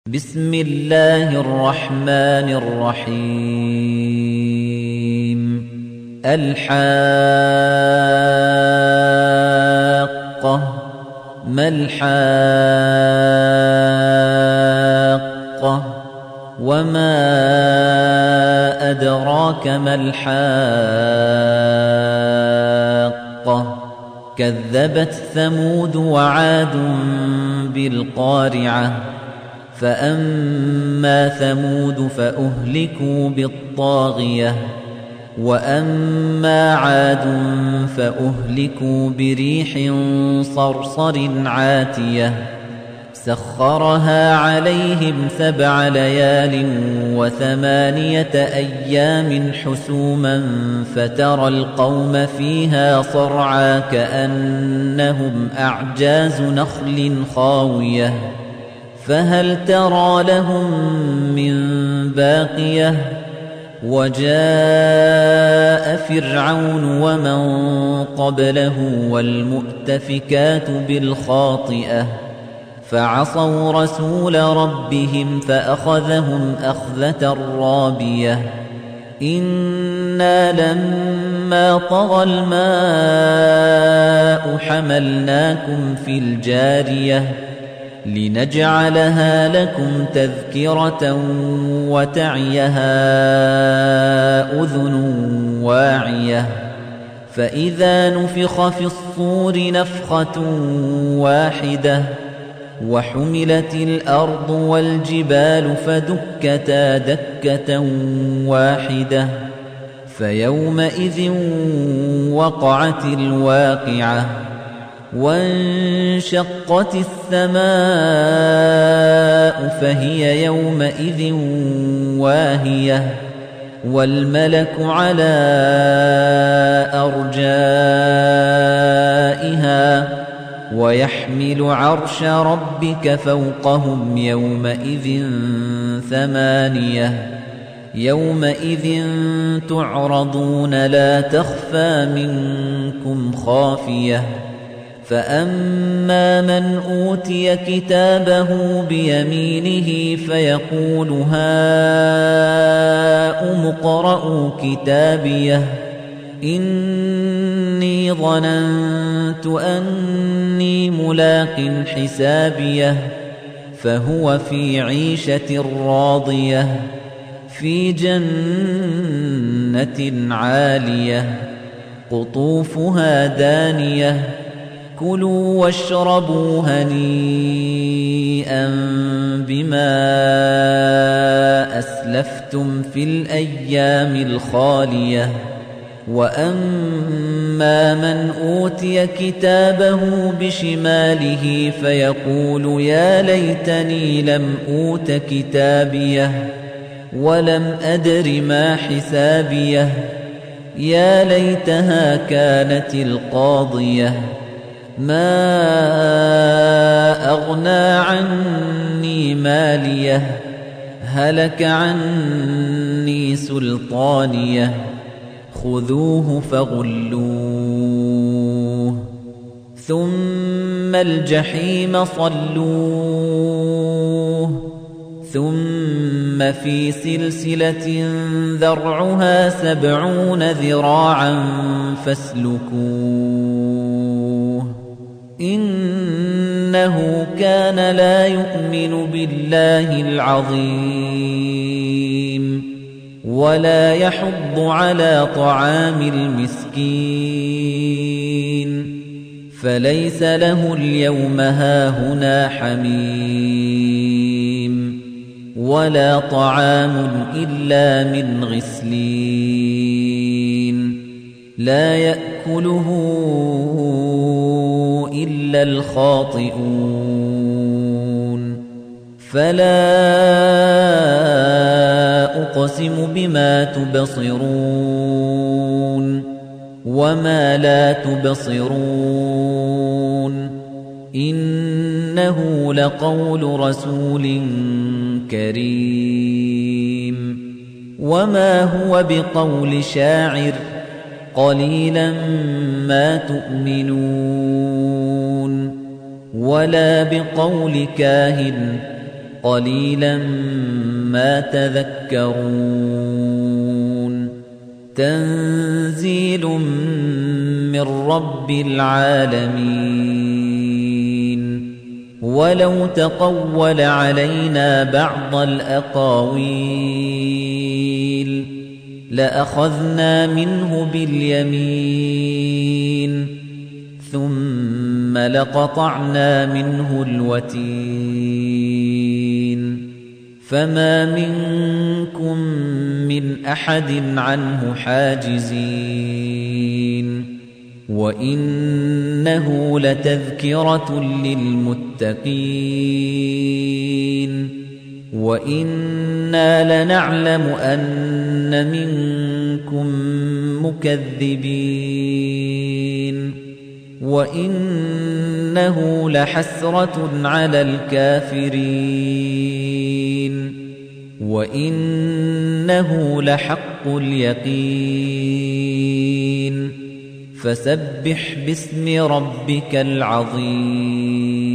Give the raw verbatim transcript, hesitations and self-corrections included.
بسم الله الرحمن الرحيم الحاقة ما الحاقة وما أدراك ما الحاقة كذبت ثمود وعاد بالقارعة فأما ثمود فأهلكوا بالطاغية وأما عاد فأهلكوا بريح صرصر عاتية سخرها عليهم سبع ليال وثمانية أيام حسوما فترى القوم فيها صرعى كأنهم أعجاز نخل خاوية فهل ترى لهم من باقية وجاء فرعون ومن قبله والمؤتفكات بالخاطئة فعصوا رسول ربهم فأخذهم أخذة رابية إنا لما طغى الماء حملناكم في الجارية لنجعلها لكم تذكرة وتعيها أذن واعية فإذا نفخ في الصور نفخة واحدة وحملت الأرض والجبال فدكتا دكة واحدة فيومئذ وقعت الواقعة وانشقت السماء فهي يومئذ واهية والملك على أرجائها ويحمل عرش ربك فوقهم يومئذ ثمانية يومئذ تعرضون لا تخفى منكم خافية فأما من أوتي كتابه بيمينه فيقول هاؤم اقرءوا كتابيه إني ظننت أني ملاق حسابيه فهو في عيشة راضية في جنة عالية قطوفها دانية كلوا واشربوا هنيئا بما أسلفتم في الأيام الخالية وأما من أوتي كتابه بشماله فيقول يا ليتني لم أوت كتابيه ولم أدر ما حسابيه يا ليتها كانت القاضية ما أغنى عني ماليه هلك عني سلطانيه خذوه فغلوه ثم الجحيم صلوه ثم في سلسلة ذرعها سبعون ذراعا فاسلكوه إنه كان لا يؤمن بالله العظيم ولا يحض على طعام المسكين فليس له اليوم هاهنا حميم ولا طعام إلا من غسلين لا يأكله إلا الخاطئون فلا أقسم بما تبصرون وما لا تبصرون إنه لقول رسول كريم وما هو بقول شاعر قليلا ما تؤمنون ولا بقول كاهن قليلا ما تذكرون تنزيل من رب العالمين ولو تقول علينا بعض الأقاويل لأخذنا منه باليمين ثم لقطعنا منه الوتين فما منكم من أحد عنه حاجزين وإنه لتذكرة للمتقين وإنا لنعلم أن منكم مكذبين وإنه لحسرة على الكافرين وإنه لحق اليقين فسبح باسم ربك العظيم